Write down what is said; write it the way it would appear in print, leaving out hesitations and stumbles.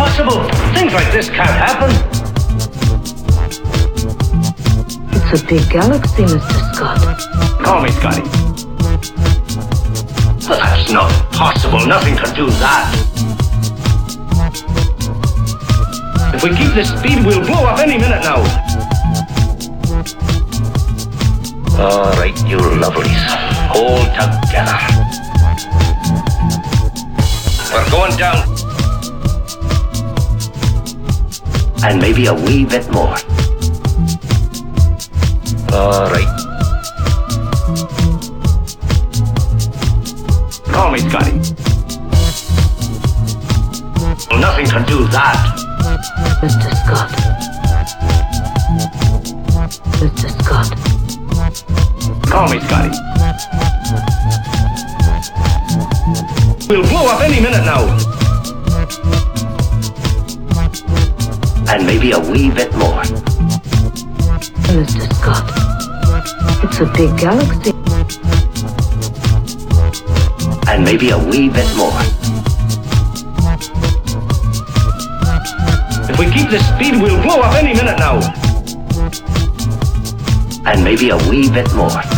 impossible. Things like this can't happen. It's a big galaxy, Mr. Scott. Call me Scotty. Well, that's not possible. Nothing can do that. If we keep this speed, we'll blow up any minute now. All right, you lovelies. Hold together. We're going down. And maybe a wee bit more. All right. Call me Scotty. Well, nothing can do that. Mr. Scott. Mr. Scott. Call me Scotty. We'll blow up any minute now. And maybe a wee bit more. Mr. Scott. It's a big galaxy. And maybe a wee bit more. If we keep this speed, we'll blow up any minute now. And maybe a wee bit more.